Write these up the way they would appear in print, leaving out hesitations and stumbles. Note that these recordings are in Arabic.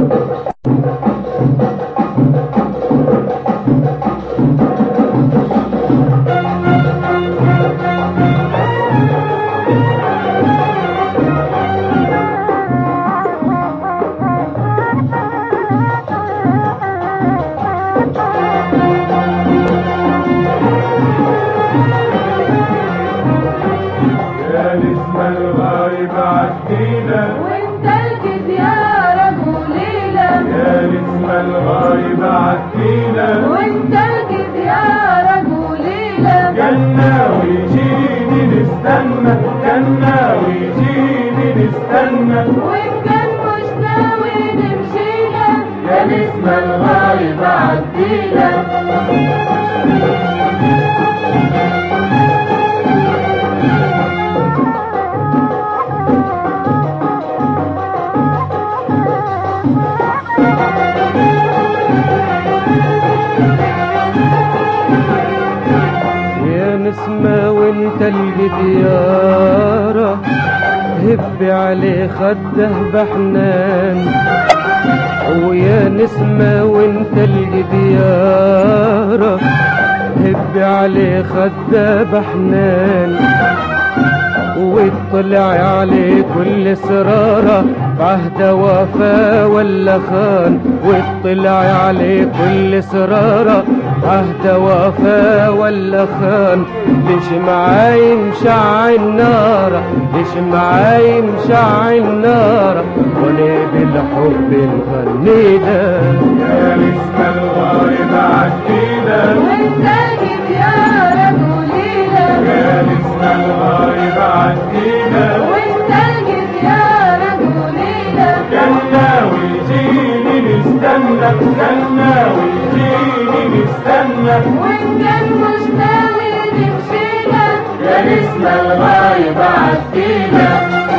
الغايب عدينا وانت الجد يا رجولينا. كان ناوي يجيني نستنى، كان ناوي يجيني نستنى، وان كان مش ناوي نمشينا يا نسمة الغايب عدينا. نسمة وانت الجديارة هب عليه خده بحنان، ويا نسمة وانت الجديارة هب عليه خده بحنان، واطلع عليه كل سرارة بعهد وفا ولا خان، واطلع عليه كل سرارة عهد وفا ولا خان. ليش معاي مشعل نارة، ليش معاي مشعل نارة، وانا بالحب نغنينا. يا نسمة الغايب عدينا وانت الجد يا رجولينا. يا نسمة الغايب عدينا وانت الجد يا رجولينا. كان ناوي يجيني نستنى، كان ناوي يجيني نستنى، وان كان مش ناوي نمشينا يا نسمة الغايب عدينا.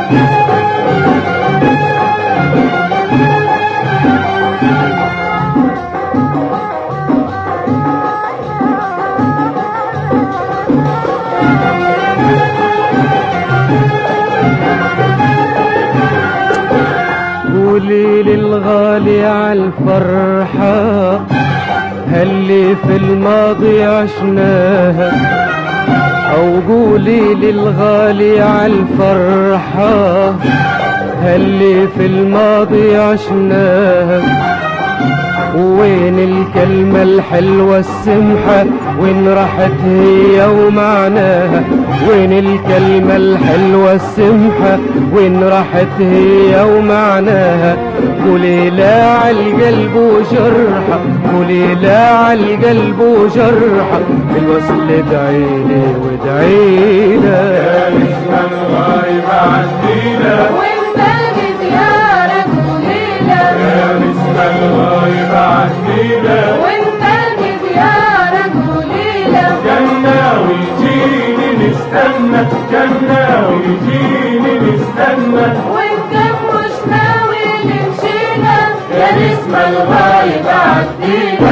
قولي للغالي عالفرحة هاللي في الماضي عشناها، أو قولي للغالي عالفرحة هاللي في الماضي عشناها. وين الكلمة الحلوة السمحة وين راحت هي ومعناها، وين الكلمة الحلوة السمحة وين راحت هي ومعناها. قولي لا عالقلب وجرحة، قولي لا عالقلب وجرحة، بالوصل ادعيلي وادعينا. يا نسمة الغايب عدينا وانت الجد يا رجولينا. يا نسمة الغايب عدينا وانت الجد يا رجولينا. كان ناوي يجيني نستنى، كان ناوي يجيني نستنى، وان كان مش ناوي نمشينا يا نسمة الغايب عدينا.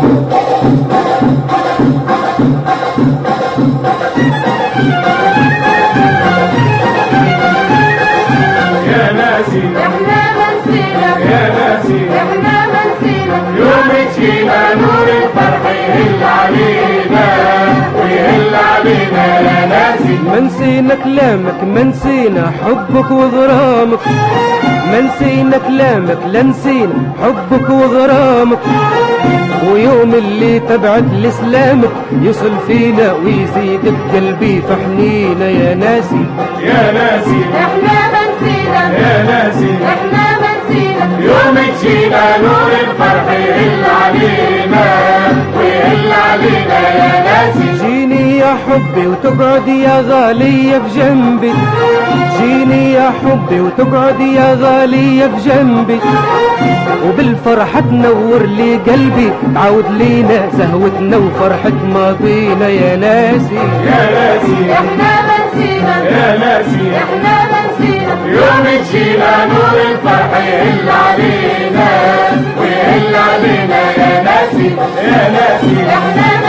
يا ناسي احنا ما نسينا، يا ناسي احنا ما نسينا يوم تجينا نور الفرح يهل علينا ويهل علينا. يا ناسي ما نسينا كلامك، ما نسينا حبك وغرامك، ما نسينا كلامك، لا نسينا حبك وغرامك. ويوم اللي تبعت لسلامك يصل فينا ويزيد بقلبي فحنينا. يا ناسي يا ناسي احنا ما نسينا، يا ناسي احنا ما نسينا يوم تجينا نور الفرح يهل علينا ويهل علينا. يا ناسي جيني يا حبي وتقعد يا غالية في جنبي، جيني يا حبي وتقعد يا غالية في جنبي، وبالفرحة تنور لي قلبي تعود لينا زهوتنا وفرحة ماضينا. يا ناسي يا ناسي احنا ما نسينا، يا ناسي احنا ما نسينا يوم تجينا نور الفرح يهل علينا ويهل علينا. يا ناسي يا ناسي احنا ما